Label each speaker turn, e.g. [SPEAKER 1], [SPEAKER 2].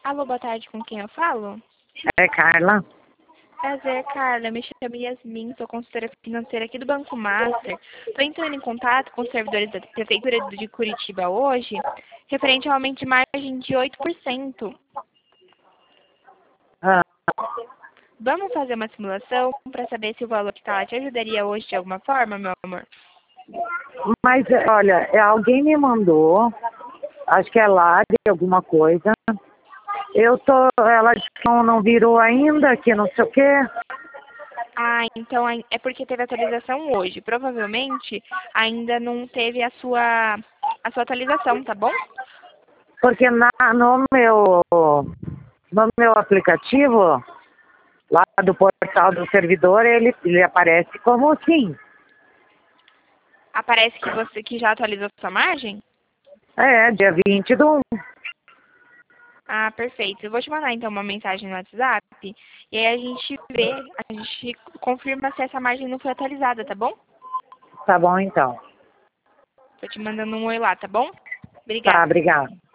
[SPEAKER 1] Alô, boa tarde, com quem eu falo?
[SPEAKER 2] É Carla.
[SPEAKER 1] Prazer, Carla. Me chamo Yasmin, sou consultora financeira aqui do Banco Master. Estou entrando em contato com os servidores da Prefeitura de Curitiba hoje, referente ao aumento de margem de 8%.
[SPEAKER 2] Ah,
[SPEAKER 1] Vamos fazer uma simulação para saber se o valor que está lá te ajudaria hoje de alguma forma, meu amor?
[SPEAKER 2] mas, olha, alguém me mandou, acho que é lá de alguma coisa. Ela disse que não virou ainda, que não sei o quê.
[SPEAKER 1] Ah, então é porque teve atualização hoje. Provavelmente ainda não teve a sua atualização, tá bom?
[SPEAKER 2] Porque no meu aplicativo, lá do portal do servidor, ele aparece como assim.
[SPEAKER 1] Aparece que já atualizou sua margem?
[SPEAKER 2] É, dia 20 do 1.
[SPEAKER 1] Ah, perfeito. Eu vou te mandar então uma mensagem no WhatsApp e aí a gente confirma se essa margem não foi atualizada, tá bom?
[SPEAKER 2] Tá bom, então.
[SPEAKER 1] Tô te mandando um oi lá, tá bom?
[SPEAKER 2] Tá,
[SPEAKER 1] Obrigada.
[SPEAKER 2] obrigada.